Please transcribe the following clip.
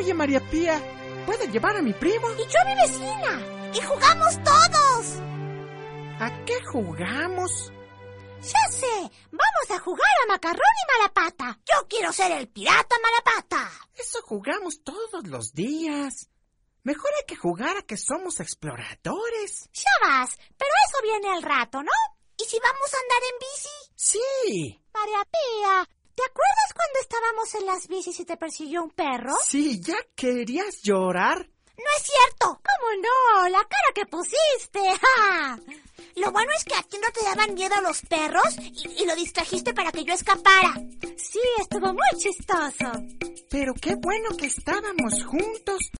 Oye, María Pía, ¿puedes llevar a mi primo? Y yo a mi vecina. Y jugamos todos. ¿A qué jugamos? Ya sé, vamos a jugar a Macarrón y Malapata. Yo quiero ser el pirata Malapata. Eso jugamos todos los días. Mejor hay que jugar a que somos exploradores. Ya vas, pero eso viene al rato, ¿no? ¿Y si vamos a andar en bici? Sí. María Pía, ¿te acuerdas cuando estábamos en las bicis y te persiguió un perro? Sí, ¿ya querías llorar? ¡No es cierto! ¿Cómo no? La cara que pusiste. ¡Ja! Lo bueno es que a ti no te daban miedo los perros y lo distrajiste para que yo escapara. Sí, estuvo muy chistoso. Pero qué bueno que estábamos juntos.